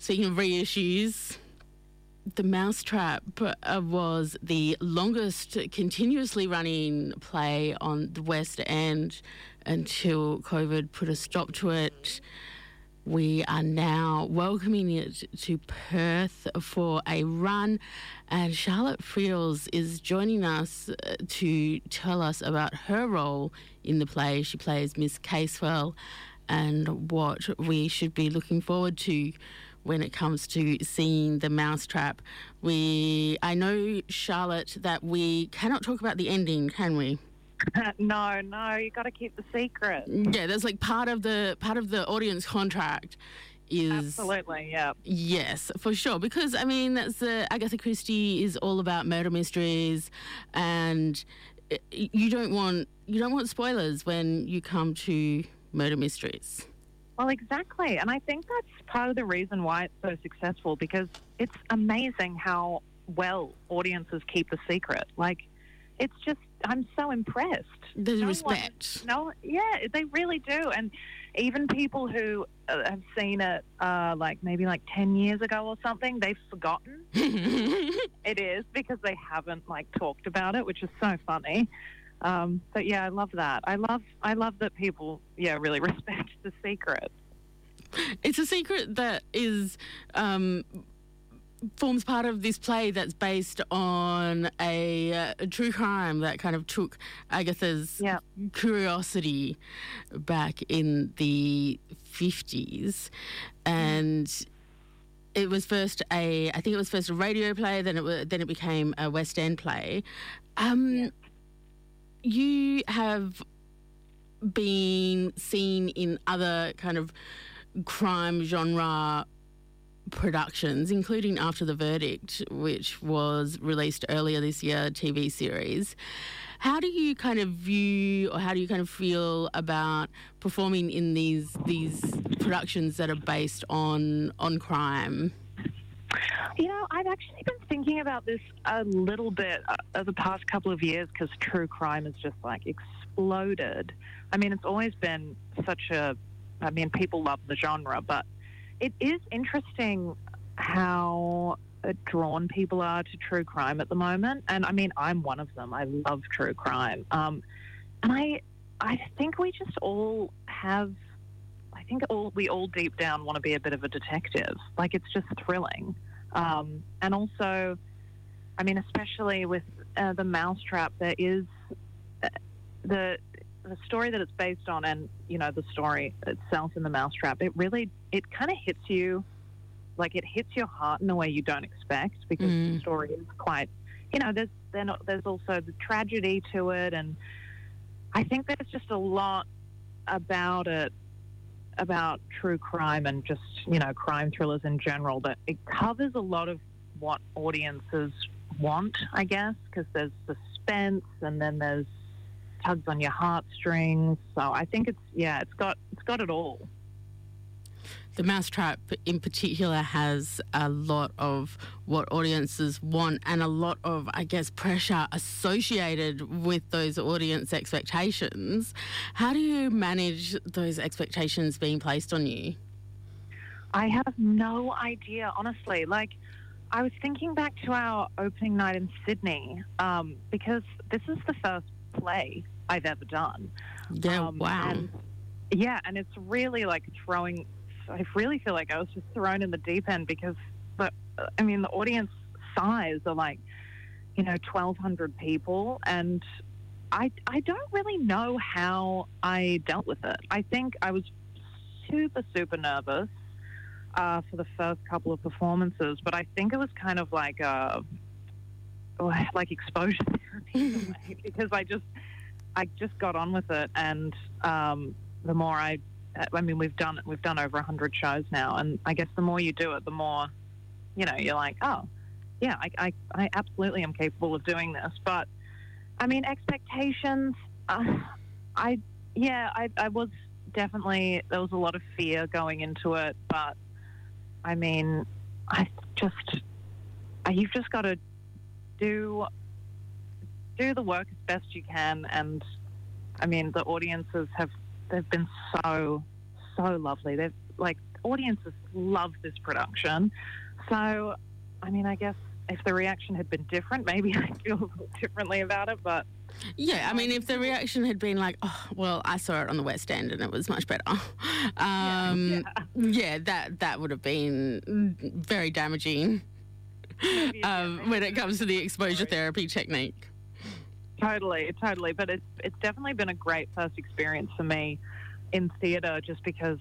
Speaking of reissues, The Mousetrap was the longest continuously running play on the West End until COVID put a stop to it. We are now welcoming it to Perth for a run, and Charlotte Friels is joining us to tell us about her role in the play. She plays Miss Casewell and what we should be looking forward to when it comes to seeing The Mousetrap. I know, Charlotte, that we cannot talk about the ending, can we? No, you got to keep the secret. Yeah, that's like part of the audience contract is... Absolutely, yeah. Yes, for sure. Because, I mean, Agatha Christie is all about murder mysteries, and you don't want spoilers when you come to murder mysteries. Well, exactly. And I think that's part of the reason why it's so successful, because it's amazing how well audiences keep the secret. Like, it's just, I'm so impressed. There's respect. They really do. And even people who have seen it maybe 10 years ago or something, they've forgotten. It is because they haven't talked about it, which is so funny. But yeah, I love that. I love that people really respect the secret. It's a secret that is forms part of this play that's based on a true crime that kind of took Agatha's curiosity back in the 50s. And it was first a radio play, then it became a West End play. You have been seen in other kind of crime genre productions, including After the Verdict, which was released earlier this year, a TV series. How do you kind of view, or how do you kind of feel about performing in these productions that are based on crime? You know, I've actually been thinking about this a little bit over the past couple of years, because true crime has just exploded. I mean, it's always been people love the genre, but it is interesting how drawn people are to true crime at the moment. And I mean, I'm one of them. I love true crime. And I think we just all have, we all deep down want to be a bit of a detective. It's just thrilling. And also, I mean, especially with The Mousetrap, there is the story that it's based on, and, the story itself in The Mousetrap, it kind of hits you, it hits your heart in a way you don't expect, because the story is quite, there's also the tragedy to it, and I think there's just a lot about it, about true crime and just, crime thrillers in general, that it covers a lot of what audiences want, I guess, because there's suspense and then there's tugs on your heartstrings. So I think it's got it all. The Mousetrap in particular has a lot of what audiences want and a lot of, I guess, pressure associated with those audience expectations. How do you manage those expectations being placed on you? I have no idea, honestly. I was thinking back to our opening night in Sydney, because this is the first play I've ever done. Yeah, wow. And it's really throwing... I really feel like I was just thrown in the deep end, because the audience size are 1,200 people, and I don't really know how I dealt with it. I think I was super, super nervous for the first couple of performances, but I think it was kind of like exposure therapy in a way, because I just got on with it, and the more we've done over 100 shows now, and I guess the more you do it, the more, you're like, oh, yeah, I absolutely am capable of doing this. But, I mean, expectations, I was definitely, there was a lot of fear going into it, but, I mean, you've just got to do the work as best you can, and, I mean, the audiences they've been so lovely. They've audiences love this production. So, I mean, I guess if the reaction had been different, maybe I'd feel a little differently about it, but... Yeah, I mean, if the reaction had been like, oh, well, I saw it on the West End and it was much better, that would have been very damaging when it comes to the exposure therapy technique. Totally. But it's definitely been a great first experience for me in theatre, just because,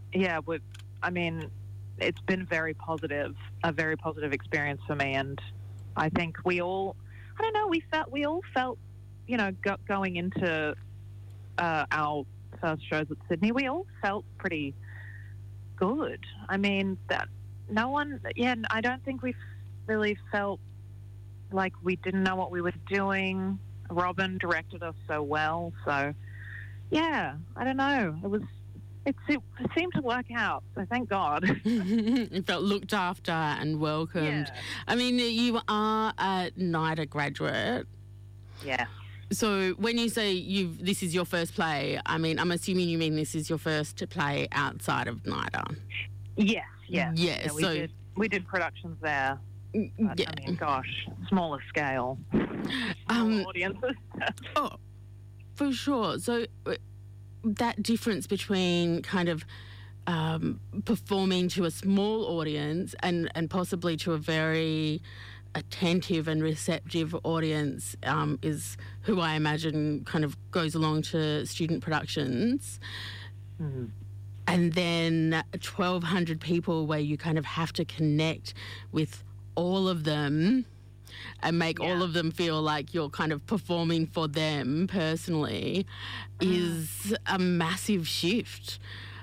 it's been a very positive experience for me, and I think we all felt, going into our first shows at Sydney, we all felt pretty good. I mean, that no one, I don't think we really felt like we didn't know what we were doing. Robin directed us so well, so I don't know. It seemed to work out, so thank God. It felt looked after and welcomed. Yeah. I mean, you are a NIDA graduate. Yeah. So when you say this is your first play, I mean, I'm assuming you mean this is your first play outside of NIDA. Yes, we did productions there. But, I mean, gosh, smaller scale, smaller audiences. Oh, for sure. So that difference between kind of performing to a small audience and possibly to a very attentive and receptive audience is who I imagine kind of goes along to student productions. Mm-hmm. And then 1,200 people where you kind of have to connect with all of them and make all of them feel like you're kind of performing for them personally is a massive shift.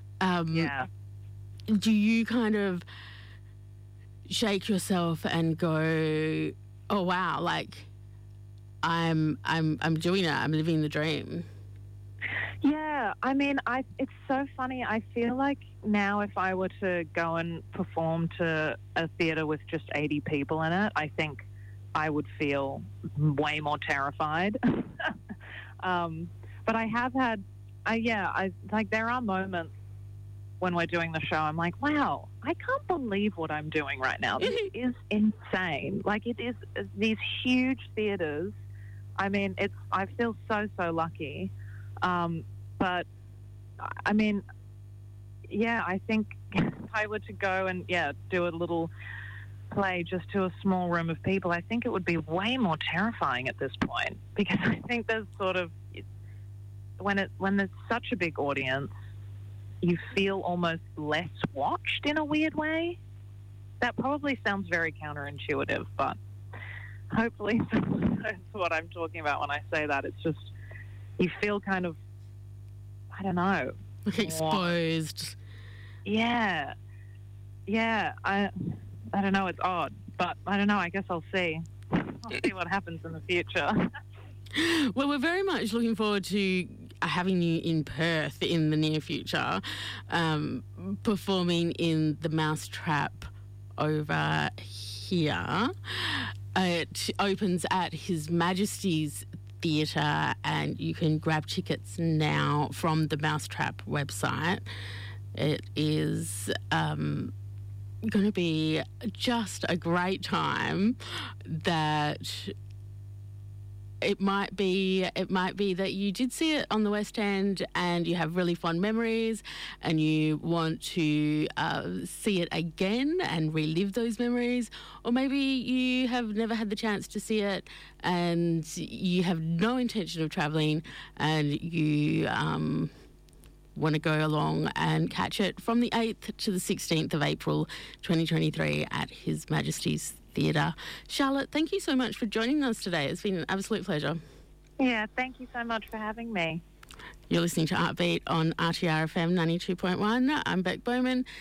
Do you kind of shake yourself and go, oh wow, like I'm doing it, I'm living the dream? Yeah, I mean, it's so funny. I feel like now if I were to go and perform to a theatre with just 80 people in it, I think I would feel way more terrified. But I have had, there are moments when we're doing the show, I'm like, wow, I can't believe what I'm doing right now. This is insane. Like, it is these huge theatres. I mean, I feel so lucky. But I mean, I think if I were to go and do a little play just to a small room of people, I think it would be way more terrifying at this point, because I think there's sort of, when there's such a big audience, you feel almost less watched in a weird way. That probably sounds very counterintuitive, but hopefully that's what I'm talking about when I say that. It's just, you feel kind of, I don't know, exposed. Yeah. I don't know. It's odd, but I don't know. I guess I'll see. I'll see what happens in the future. Well, we're very much looking forward to having you in Perth in the near future, performing in the Mousetrap over here. It opens at His Majesty's Theatre, and you can grab tickets now from the Mousetrap website. It is going to be just a great time. That it might be that you did see it on the West End and you have really fond memories and you want to see it again and relive those memories, or maybe you have never had the chance to see it and you have no intention of travelling and you want to go along and catch it from the 8th to the 16th of April 2023 at His Majesty's Theatre. Charlotte, thank you so much for joining us today. It's been an absolute pleasure. Yeah, thank you so much for having me. You're listening to Artbeat on RTR FM 92.1. I'm Beck Bowman.